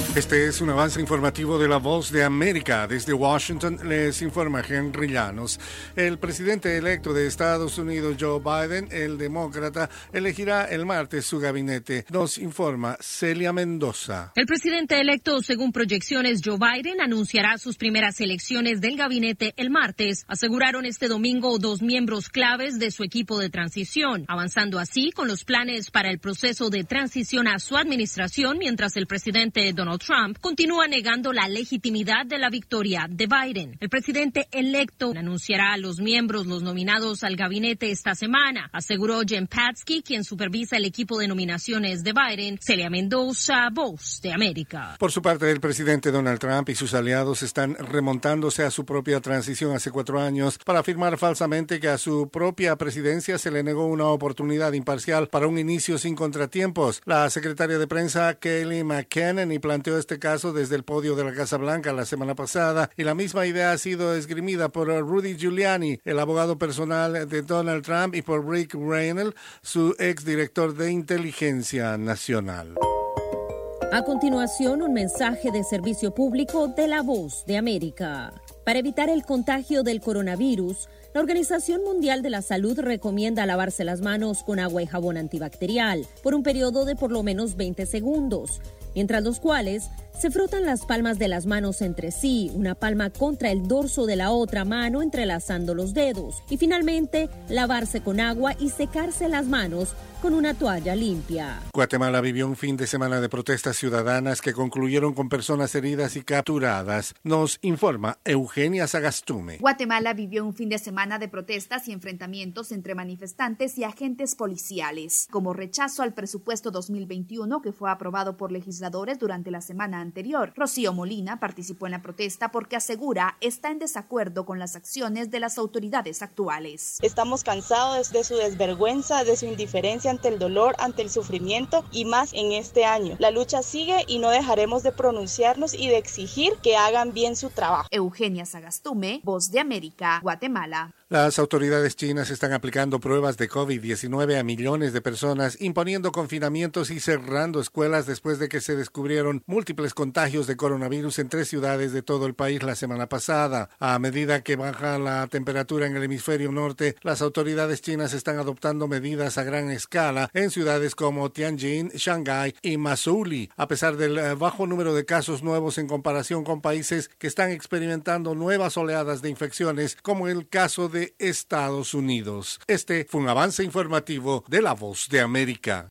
Este es un avance informativo de La Voz de América. Desde Washington les informa Henry Llanos. El presidente electo de Estados Unidos, Joe Biden, el demócrata, elegirá el martes su gabinete. Nos informa Celia Mendoza. El presidente electo, según proyecciones, Joe Biden, anunciará sus primeras elecciones del gabinete el martes. Aseguraron este domingo dos miembros claves de su equipo de transición, avanzando así con los planes para el proceso de transición a su administración, mientras el presidente Donald Trump continúa negando la legitimidad de la victoria de Biden. El presidente electo anunciará a los miembros los nominados al gabinete esta semana, aseguró Jen Psaki, quien supervisa el equipo de nominaciones de Biden. Celia Mendoza, Voz de América. Por su parte, el presidente Donald Trump y sus aliados están remontándose a su propia transición hace 4 años para afirmar falsamente que a su propia presidencia se le negó una oportunidad imparcial para un inicio sin contratiempos. La secretaria de prensa Kelly McEnany planteó este caso desde el podio de la Casa Blanca la semana pasada y la misma idea ha sido esgrimida por Rudy Giuliani, el abogado personal de Donald Trump, y por Rick Reynolds, su exdirector de inteligencia nacional. A continuación, un mensaje de servicio público de La Voz de América. Para evitar el contagio del coronavirus, la Organización Mundial de la Salud recomienda lavarse las manos con agua y jabón antibacterial por un periodo de por lo menos 20 segundos, mientras los cuales se frotan las palmas de las manos entre sí, una palma contra el dorso de la otra mano entrelazando los dedos, y finalmente lavarse con agua y secarse las manos con una toalla limpia. Guatemala vivió un fin de semana de protestas ciudadanas que concluyeron con personas heridas y capturadas. Nos informa Eugenia Sagastume. Guatemala vivió un fin de semana de protestas y enfrentamientos entre manifestantes y agentes policiales, como rechazo al presupuesto 2021 que fue aprobado por legisladores durante la semana anterior. Rocío Molina participó en la protesta porque asegura está en desacuerdo con las acciones de las autoridades actuales. Estamos cansados de su desvergüenza, de su indiferencia ante el dolor, ante el sufrimiento y más en este año. La lucha sigue y no dejaremos de pronunciarnos y de exigir que hagan bien su trabajo. Eugenia Sagastume, Voz de América, Guatemala. Las autoridades chinas están aplicando pruebas de COVID-19 a millones de personas, imponiendo confinamientos y cerrando escuelas después de que se descubrieron múltiples contagios de coronavirus en 3 ciudades de todo el país la semana pasada. A medida que baja la temperatura en el hemisferio norte, las autoridades chinas están adoptando medidas a gran escala en ciudades como Tianjin, Shanghái y Masouli, a pesar del bajo número de casos nuevos en comparación con países que están experimentando nuevas oleadas de infecciones, como el caso de Estados Unidos. Este fue un avance informativo de La Voz de América.